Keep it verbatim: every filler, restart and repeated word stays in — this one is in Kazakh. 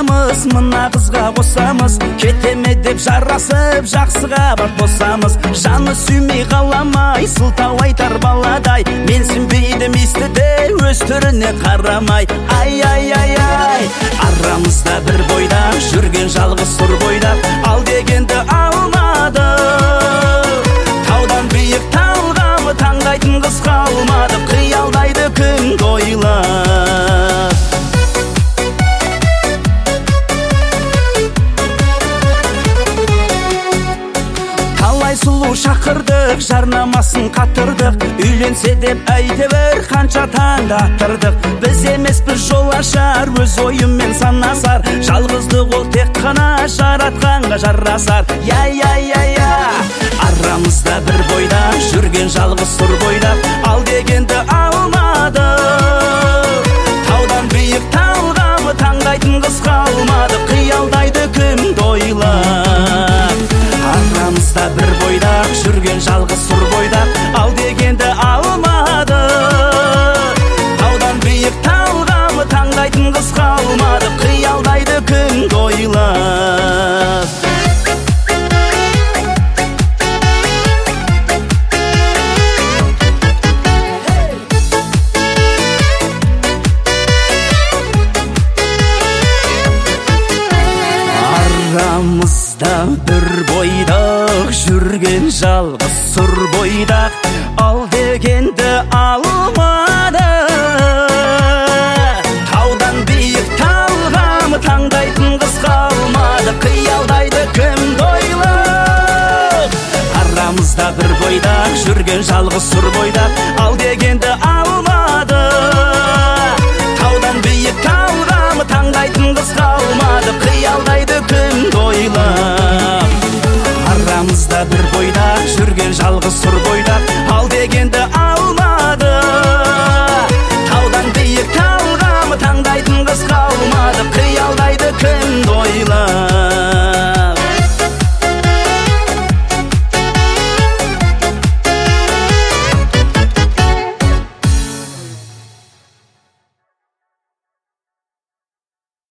қосамыз, мына қызға қосамыз, кетеме деп жарасып жақсыға бат босамыз. Жаны сүймей қаламай, сылтау айтар баладай, менсінбейді естіде өз түріне қарамай. Ай ай ай ай, арамызда бір бойдақ жүрген жалғыз сұр бойдақ, ал дегенді алмады. Таудан биік талғамы таңдайтын қыз қалмады, қиялдайды күн ойлап. Талай сұлу шақырдық, жарнамасын қатырдық, үйленсе деп әйтеуір қанша таңда аттырдық. Біз емеспіз жол ашар, өз ойымен санасар, жалғыздық ол тек қана жаратқанға жарасар. Яй яй яй яй, арамызда бір бойда жүрген жалғыз сұр бойда, ал дегенді алмады. Таудан биік талғамы таңдайтын қыз қалмады, қиялдайды күн ойлап. Арамызда бір бойдақ жүрген жалғыз сұр бойдақ, ал дегенді алмады. Таудан биік талғамы таңдайтын қыз қалмады, қиялдайды күн ойлап. Арамызда бір бойдақ жүрген жалғыз сұр бойдақ, ал дегенді алмады. Таудан биік талғамы таңдайтын қыз қалмады, қиялдайды күн ойлап. Арамызда бір бойдақ жүрген жалғыз сұр бойдақ, ал дегенді алмады. Таудан биік талғамы таңдайтын қыз қалмады, қиялдайды күн ойлап. Арамызда бір бойдақ жүрген жалғыз сұр бойдақ, ал дегенді алмады.